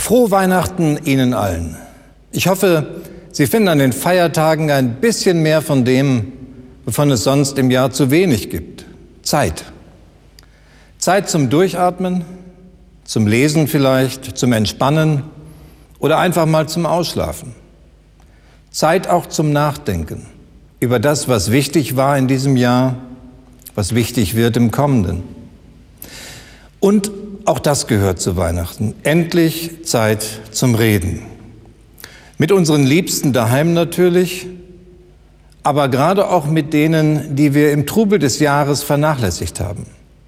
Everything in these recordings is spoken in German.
Frohe Weihnachten Ihnen allen. Ich hoffe, Sie finden an den Feiertagen ein bisschen mehr von dem, wovon es sonst im Jahr zu wenig gibt. Zeit. Zeit zum Durchatmen, zum Lesen vielleicht, zum Entspannen oder einfach mal zum Ausschlafen. Zeit auch zum Nachdenken über das, was wichtig war in diesem Jahr, was wichtig wird im kommenden. Und auch das gehört zu Weihnachten. Endlich Zeit zum Reden. Mit unseren Liebsten daheim natürlich, aber gerade auch mit denen, die wir im Trubel des Jahres vernachlässigt haben.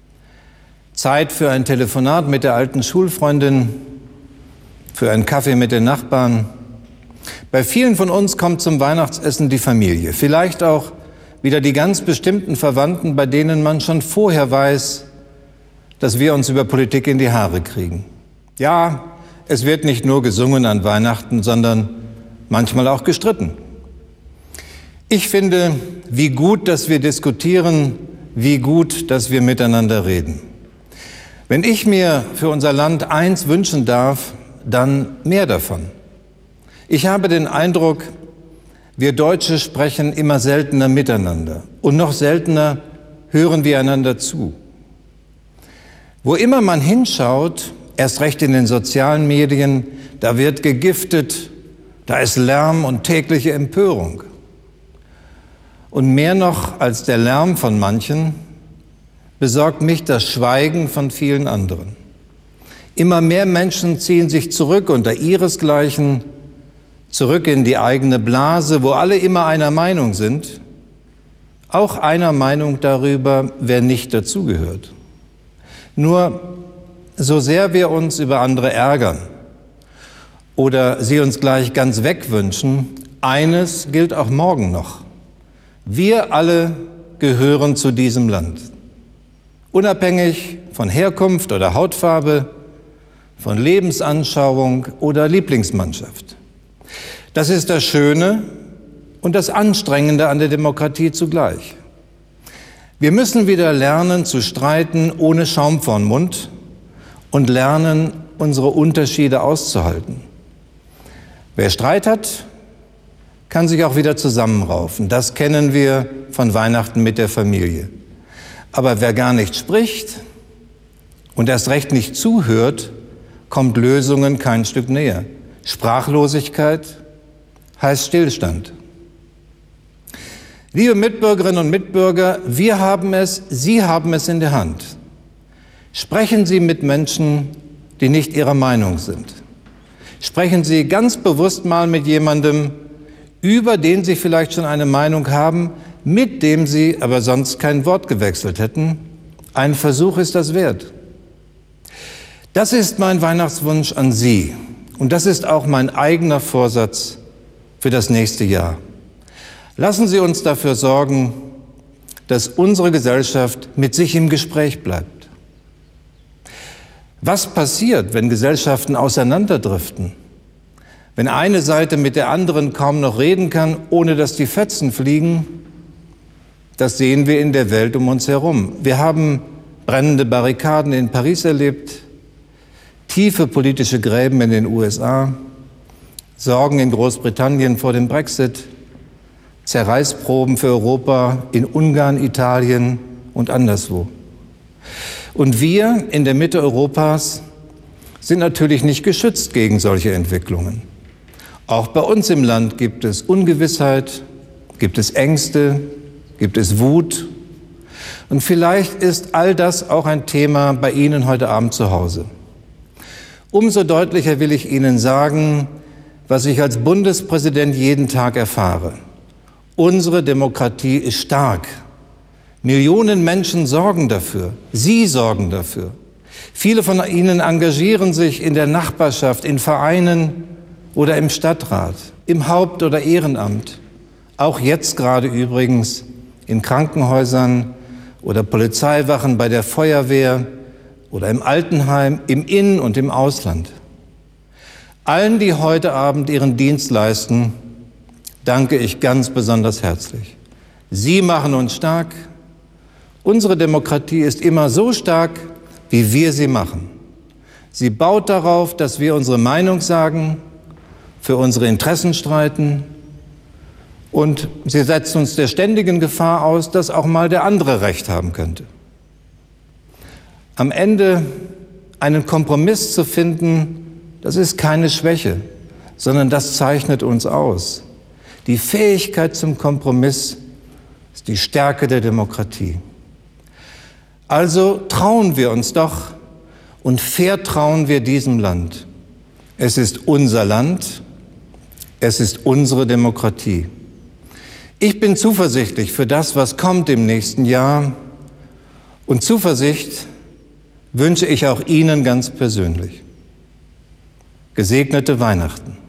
Zeit für ein Telefonat mit der alten Schulfreundin, für einen Kaffee mit den Nachbarn. Bei vielen von uns kommt zum Weihnachtsessen die Familie, vielleicht auch wieder die ganz bestimmten Verwandten, bei denen man schon vorher weiß, dass wir uns über Politik in die Haare kriegen. Ja, es wird nicht nur gesungen an Weihnachten, sondern manchmal auch gestritten. Ich finde, wie gut, dass wir diskutieren, wie gut, dass wir miteinander reden. Wenn ich mir für unser Land eins wünschen darf, dann mehr davon. Ich habe den Eindruck, wir Deutsche sprechen immer seltener miteinander und noch seltener hören wir einander zu. Wo immer man hinschaut, erst recht in den sozialen Medien, da wird gegiftet, da ist Lärm und tägliche Empörung. Und mehr noch als der Lärm von manchen besorgt mich das Schweigen von vielen anderen. Immer mehr Menschen ziehen sich zurück unter ihresgleichen, zurück in die eigene Blase, wo alle immer einer Meinung sind, auch einer Meinung darüber, wer nicht dazugehört. Nur so sehr wir uns über andere ärgern oder sie uns gleich ganz wegwünschen, eines gilt auch morgen noch. Wir alle gehören zu diesem Land. Unabhängig von Herkunft oder Hautfarbe, von Lebensanschauung oder Lieblingsmannschaft. Das ist das Schöne und das Anstrengende an der Demokratie zugleich. Wir müssen wieder lernen zu streiten ohne Schaum vorm Mund und lernen, unsere Unterschiede auszuhalten. Wer Streit hat, kann sich auch wieder zusammenraufen. Das kennen wir von Weihnachten mit der Familie. Aber wer gar nicht spricht und erst recht nicht zuhört, kommt Lösungen kein Stück näher. Sprachlosigkeit heißt Stillstand. Liebe Mitbürgerinnen und Mitbürger, wir haben es, Sie haben es in der Hand. Sprechen Sie mit Menschen, die nicht Ihrer Meinung sind. Sprechen Sie ganz bewusst mal mit jemandem, über den Sie vielleicht schon eine Meinung haben, mit dem Sie aber sonst kein Wort gewechselt hätten. Ein Versuch ist das wert. Das ist mein Weihnachtswunsch an Sie und das ist auch mein eigener Vorsatz für das nächste Jahr. Lassen Sie uns dafür sorgen, dass unsere Gesellschaft mit sich im Gespräch bleibt. Was passiert, wenn Gesellschaften auseinanderdriften? Wenn eine Seite mit der anderen kaum noch reden kann, ohne dass die Fetzen fliegen? Das sehen wir in der Welt um uns herum. Wir haben brennende Barrikaden in Paris erlebt, tiefe politische Gräben in den USA, Sorgen in Großbritannien vor dem Brexit, Zerreißproben für Europa in Ungarn, Italien und anderswo. Und wir in der Mitte Europas sind natürlich nicht geschützt gegen solche Entwicklungen. Auch bei uns im Land gibt es Ungewissheit, gibt es Ängste, gibt es Wut. Und vielleicht ist all das auch ein Thema bei Ihnen heute Abend zu Hause. Umso deutlicher will ich Ihnen sagen, was ich als Bundespräsident jeden Tag erfahre. Unsere Demokratie ist stark. Millionen Menschen sorgen dafür. Sie sorgen dafür. Viele von Ihnen engagieren sich in der Nachbarschaft, in Vereinen oder im Stadtrat, im Haupt- oder Ehrenamt. Auch jetzt gerade übrigens in Krankenhäusern oder Polizeiwachen, bei der Feuerwehr oder im Altenheim, im In- und im Ausland. Allen, die heute Abend ihren Dienst leisten, danke ich ganz besonders herzlich. Sie machen uns stark. Unsere Demokratie ist immer so stark, wie wir sie machen. Sie baut darauf, dass wir unsere Meinung sagen, für unsere Interessen streiten, und sie setzt uns der ständigen Gefahr aus, dass auch mal der andere Recht haben könnte. Am Ende einen Kompromiss zu finden, das ist keine Schwäche, sondern das zeichnet uns aus. Die Fähigkeit zum Kompromiss ist die Stärke der Demokratie. Also trauen wir uns doch und vertrauen wir diesem Land. Es ist unser Land, es ist unsere Demokratie. Ich bin zuversichtlich für das, was kommt im nächsten Jahr, und Zuversicht wünsche ich auch Ihnen ganz persönlich. Gesegnete Weihnachten.